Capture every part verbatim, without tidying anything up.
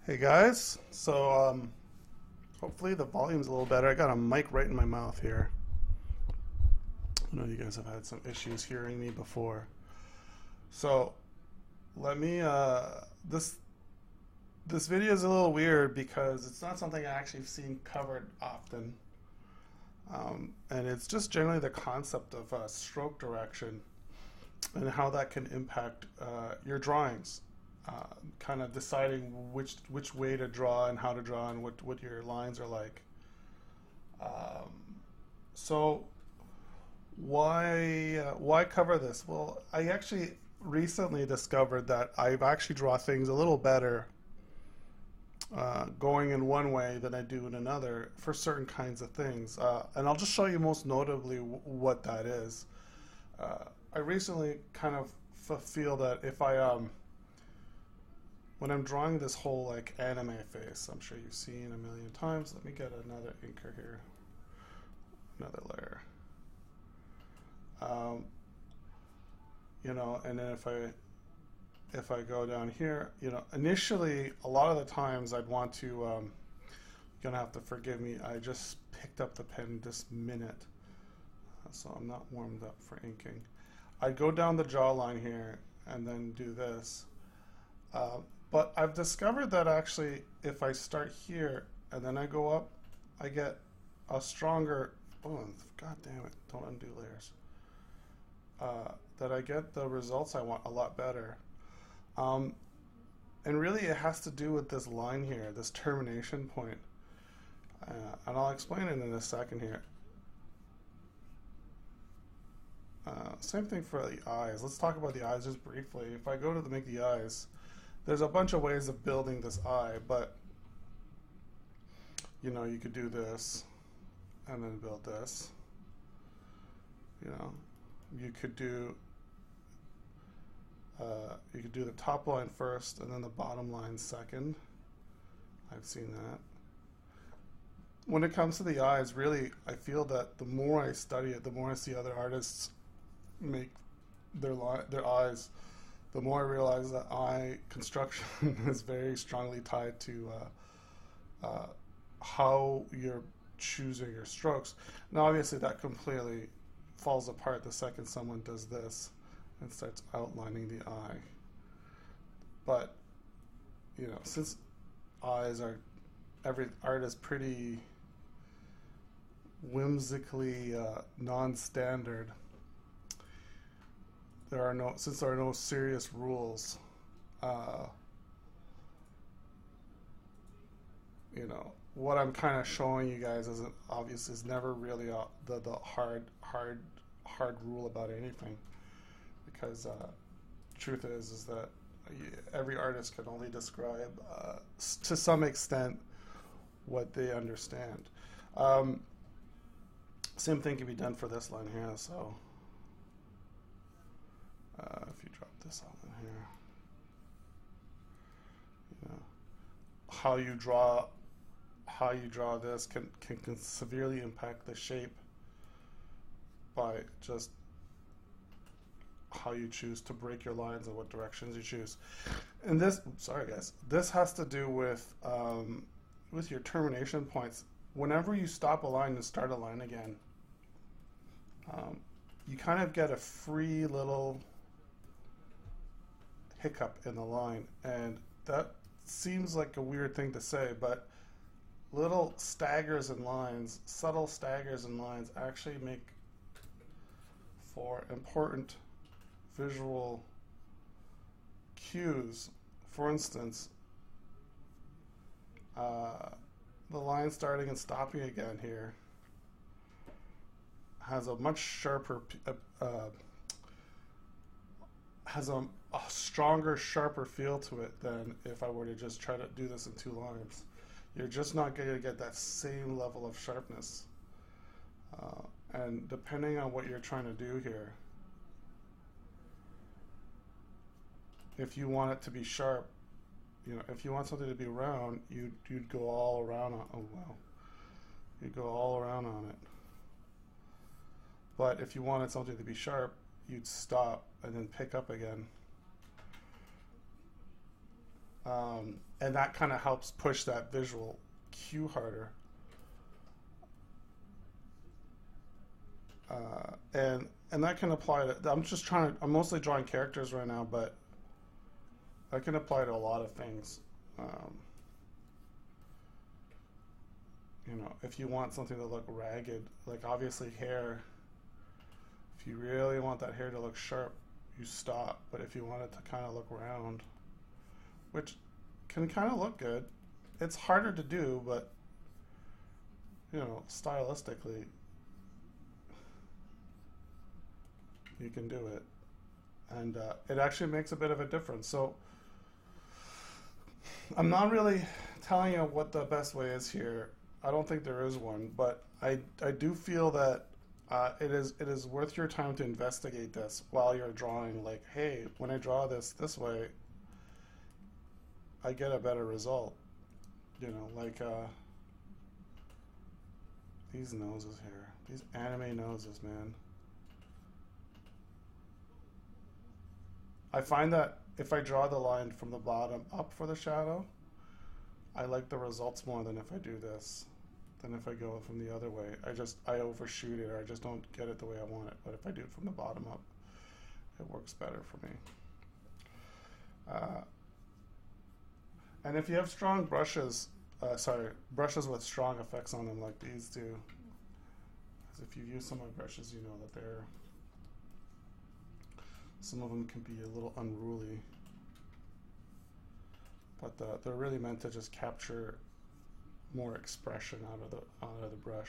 Hey guys, so um, hopefully the volume's a little better. I got a mic right in my mouth here. I know you guys have had some issues hearing me before. So let me, uh, this this video is a little weird because it's not something I actually seen covered often. Um, and it's just generally the concept of uh, stroke direction and how that can impact uh, your drawings. Uh, kind of deciding which which way to draw and how to draw and what, what your lines are like. Um, so why uh, why cover this? Well, I actually recently discovered that I've actually draw things a little better uh, going in one way than I do in another for certain kinds of things. Uh, and I'll just show you most notably w- what that is. Uh, I recently kind of f- feel that if I um, when I'm drawing this whole like anime face, I'm sure you've seen a million times. Let me get another inker here, another layer. Um, you know, and then if I if I go down here, you know, initially a lot of the times I'd want to. Um, you're gonna have to forgive me. I just picked up the pen this minute, so I'm not warmed up for inking. I'd go down the jawline here and then do this. Uh, but I've discovered that actually if I start here and then I go up, I get a stronger, oh, god damn it, don't undo layers, uh, that I get the results I want a lot better. Um, and really it has to do with this line here, this termination point. Uh, and I'll explain it in a second here. Uh, same thing for the eyes. Let's talk about the eyes just briefly. If I go to the, make the eyes, there's a bunch of ways of building this eye, but you know, you could do this and then build this. You know, you could do uh, you could do the top line first and then the bottom line second. I've seen that. When it comes to the eyes, really, I feel that the more I study it, the more I see other artists make their li- their eyes, the more I realize that eye construction is very strongly tied to uh, uh, how you're choosing your strokes. Now, obviously, that completely falls apart the second someone does this and starts outlining the eye. But, you know, since eyes are, every art is pretty whimsically uh, non-standard, there are no, since there are no serious rules, uh, you know, what I'm kind of showing you guys is obvious is never really a, the the hard hard hard rule about anything, because uh, truth is is that every artist can only describe uh, to some extent what they understand. Um, same thing can be done for this line here. So uh, if you drop this out in here, you know, how you draw how you draw this can, can, can severely impact the shape by just how you choose to break your lines and what directions you choose. And this, sorry guys, this has to do with um, with your termination points. Whenever you stop a line and start a line again, um, you kind of get a free little hiccup in the line, and that seems like a weird thing to say, but little staggers in lines, subtle staggers in lines, actually make for important visual cues. For instance, uh, the line starting and stopping again here has a much sharper, uh, uh, has a, a stronger, sharper feel to it than if I were to just try to do this in two lines. You're just not going to get that same level of sharpness. Uh, and depending on what you're trying to do here, if you want it to be sharp, you know, if you want something to be round, you'd, you'd go all around on, oh wow, you'd go all around on it. But if you wanted something to be sharp, you'd stop and then pick up again. Um, and that kind of helps push that visual cue harder. Uh, and and that can apply to, I'm just trying to, I'm mostly drawing characters right now, but that can apply to a lot of things. Um, you know, if you want something to look ragged, like obviously hair, if you really want that hair to look sharp, you stop. But if you want it to kind of look round, which can kind of look good, it's harder to do, but you know, stylistically, you can do it. And uh, it actually makes a bit of a difference. So I'm not really telling you what the best way is here. I don't think there is one, but I, I do feel that uh, it is it is worth your time to investigate this while you're drawing. Like, hey, when I draw this this way, I get a better result. You know, like uh, these noses here, these anime noses, man. I find that if I draw the line from the bottom up for the shadow, I like the results more than if I do this, than if I go from the other way. I just, I overshoot it, or I just don't get it the way I want it. But if I do it from the bottom up, it works better for me. Uh, and if you have strong brushes, uh, sorry, brushes with strong effects on them like these do, because if you use some of my brushes, you know that they're, some of them can be a little unruly, but the, they're really meant to just capture more expression out of the out of the brush.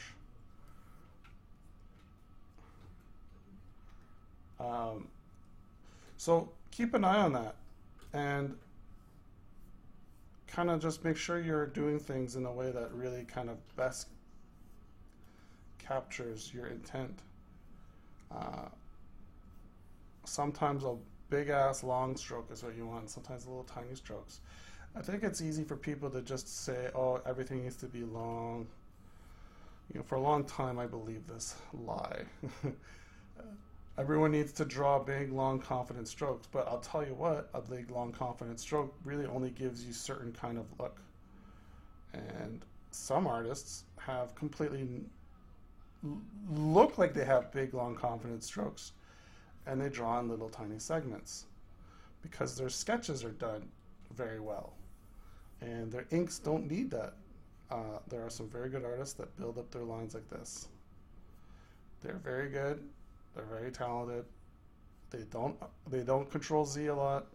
Um, so keep an eye on that, and kind of just make sure you're doing things in a way that really kind of best captures your intent. Uh, Sometimes a big ass long stroke is what you want. Sometimes little tiny strokes. I think it's easy for people to just say, "Oh, everything needs to be long." You know, for a long time, I believed this lie. Everyone needs to draw big, long, confident strokes. But I'll tell you what, a big, long, confident stroke really only gives you certain kind of look. And some artists have completely look like they have big, long, confident strokes, and they draw in little tiny segments because their sketches are done very well and their inks don't need that. Uh, there are some very good artists that build up their lines like this. They're very good, they're very talented, they don't they don't control Z a lot,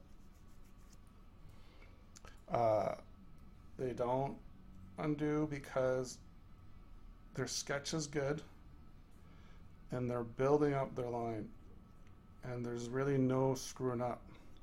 uh, they don't undo because their sketch is good and they're building up their line. And there's really no screwing up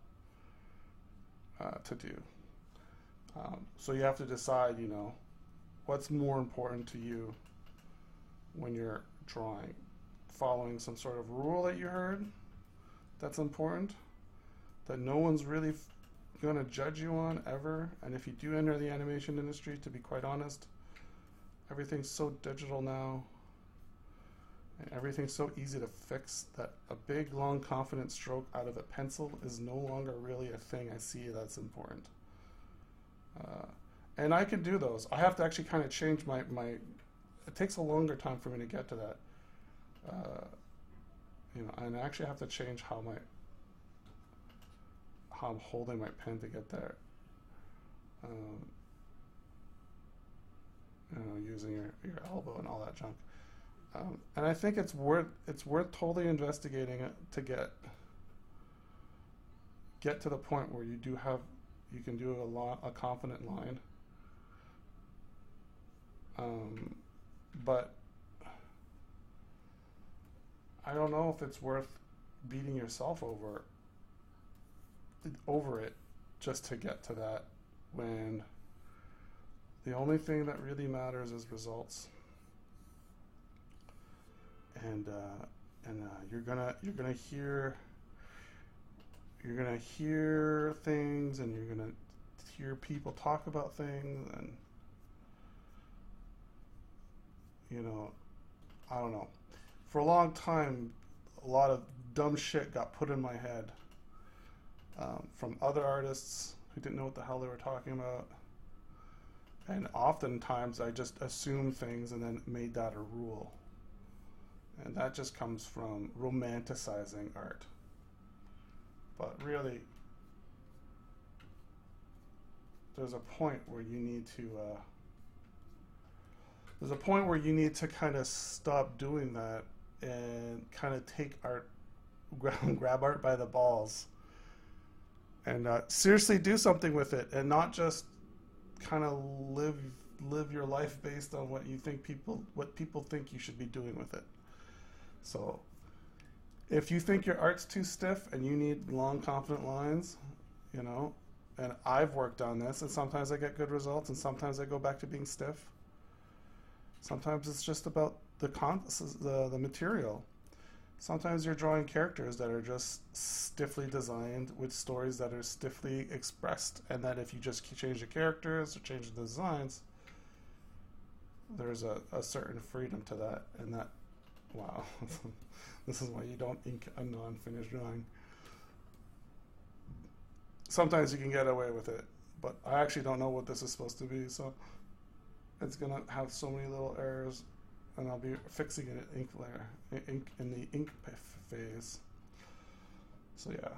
uh, to do. Um, so you have to decide, you know, what's more important to you when you're drawing. Following some sort of rule that you heard that's important, that no one's really f going to judge you on ever. And if you do enter the animation industry, to be quite honest, everything's so digital now. And everything's so easy to fix that a big, long, confident stroke out of a pencil is no longer really a thing I see that's important. Uh, and I can do those. I have to actually kind of change my, my, it takes a longer time for me to get to that. Uh, you know, and I actually have to change how my, how I'm holding my pen to get there. Um, you know, using your, your elbow and all that junk. Um, and I think it's worth it's worth totally investigating it to get get to the point where you do have you can do a lot a confident line. Um, but I don't know if it's worth beating yourself over over it just to get to that, when the only thing that really matters is results. And uh, and uh, you're gonna you're gonna hear you're gonna hear things, and you're gonna hear people talk about things, and you know, I don't know. For a long time, a lot of dumb shit got put in my head um, from other artists who didn't know what the hell they were talking about. And oftentimes I just assumed things and then made that a rule. And that just comes from romanticizing art. But really, there's a point where you need to, uh, there's a point where you need to kind of stop doing that and kind of take art, grab, grab art by the balls and uh, seriously do something with it, and not just kind of live live your life based on what you think people what people think you should be doing with it. So if you think your art's too stiff and you need long, confident lines, you know, and I've worked on this, and sometimes I get good results, and sometimes I go back to being stiff. Sometimes it's just about the con the, the material. Sometimes you're drawing characters that are just stiffly designed with stories that are stiffly expressed, and that if you just change the characters or change the designs, there's a, a certain freedom to that. And that, wow, this is why you don't ink a non-finished drawing. Sometimes you can get away with it, but I actually don't know what this is supposed to be, so it's gonna have so many little errors, and I'll be fixing it in ink layer, ink in the ink phase. So yeah,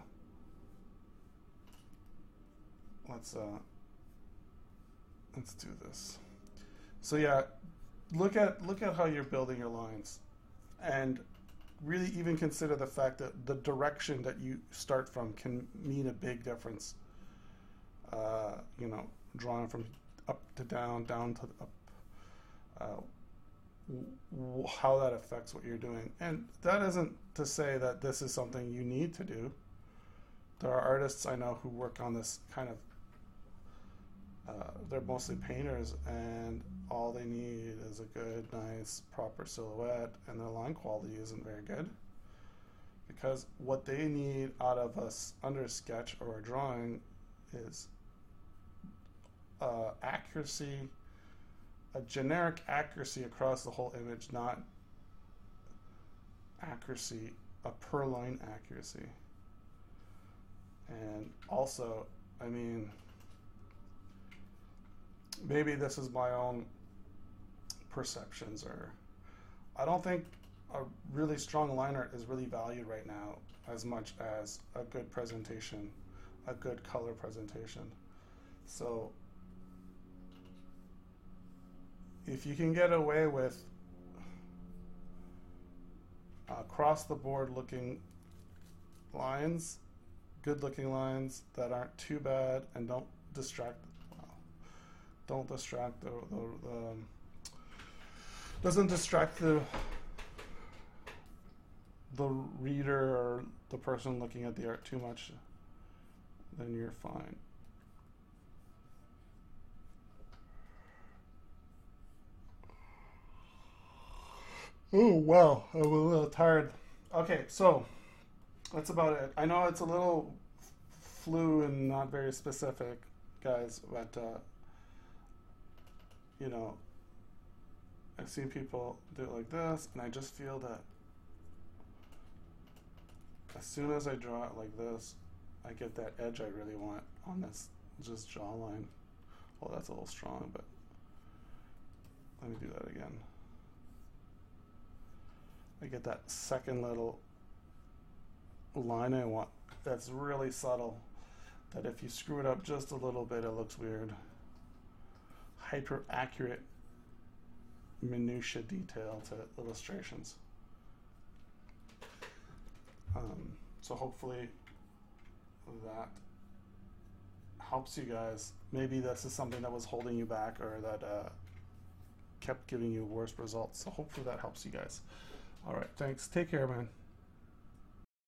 let's uh, let's do this. So yeah, look at look at how you're building your lines, and really even consider the fact that the direction that you start from can mean a big difference. Uh, you know, drawing from up to down, down to up. Uh, how that affects what you're doing. And that isn't to say that this is something you need to do. There are artists I know who work on this kind of, uh, they're mostly painters, and all they need is a good, nice, proper silhouette, and their line quality isn't very good. Because what they need out of us under a sketch or a drawing is uh, accuracy, a generic accuracy across the whole image, not accuracy, a per line accuracy. And also, I mean, maybe this is my own perceptions, or I don't think a really strong line art is really valued right now as much as a good presentation, a good color presentation. So if you can get away with across the board looking lines, good looking lines that aren't too bad and don't distract, well, don't distract the, the, the um, doesn't distract the the reader or the person looking at the art too much, then you're fine. Oh, wow, I'm a little tired. Okay, so that's about it. I know it's a little flu and not very specific, guys, but, uh, you know, I've seen people do it like this, and I just feel that as soon as I draw it like this, I get that edge I really want on this just jawline. Well, that's a little strong, but let me do that again. I get that second little line I want that's really subtle, that if you screw it up just a little bit, it looks weird. Hyper accurate minutia detail to illustrations. Um, so hopefully that helps you guys. Maybe this is something that was holding you back, or that uh, kept giving you worse results. So hopefully that helps you guys. All right, thanks. Take care, man.